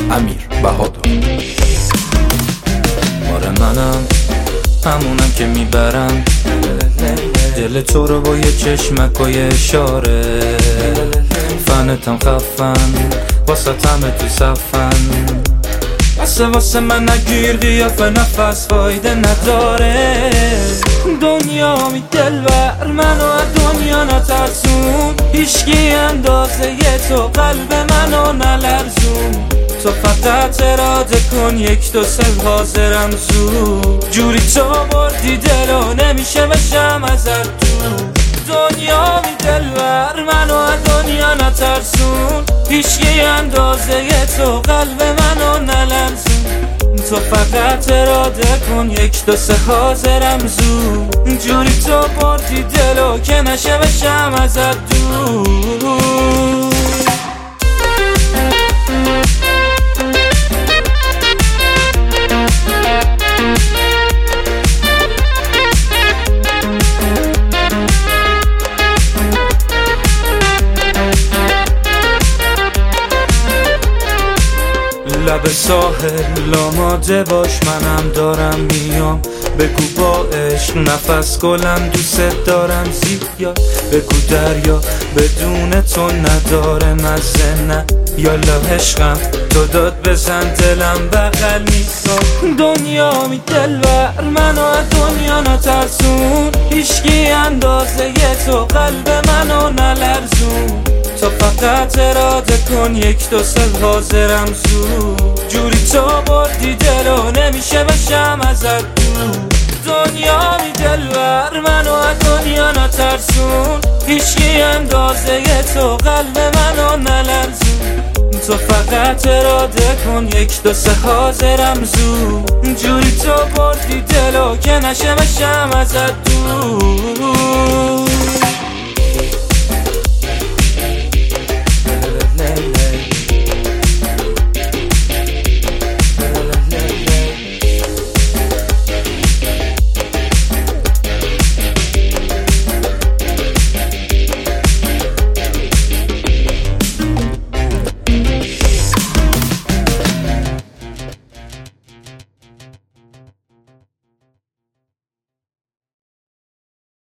امیر بهادر. آره منم همونم که میبرم دل تو رو با یه چشمک و یه اشاره، فنتم خفن واسه همه تو صفن، واسه من نگیر قیافه نفس فایده نداره. دنیا می دلبر منو از دنیا نترسون، هیچکی اندازه تو قلب منو نلرزون. تو فقط اراده کن یک دو سه حاضرم زود، جوری تو بردی دلو نمیشه بشم ازت دور. دنیا می دلبر منو از دنیا نترسون، هیچکی اندازه تو قلب منو نلرزون. تو فقط اراده کن یک دو سه حاضرم زود، جوری تو بردی دلو که نشه بشم ازت دور. لب ساحل آماده باش منم دارم میام، بگو با عشق نفس گلم دوست دارم زیاد، بگو دریا بدون تو نداره مزه نه، یالا عشقم تو داد بزن دلم بغل میسان. دنیا می دلبر منو از دنیا نترسون، هیچکی اندازه تو قلب منو نلرزون. تو فقط اراده کن یک دو سه حاضرم زود، جوری تو بردی دلو نمیشه بشم ازت دور. دنیا می دلبر منو از دنیا نترسون، هیچکی اندازه تو قلب منو نلرزون. تو فقط اراده کن یک دو سه حاضرم زود، جوری تو بردی دلو که نشه بشم ازت دور.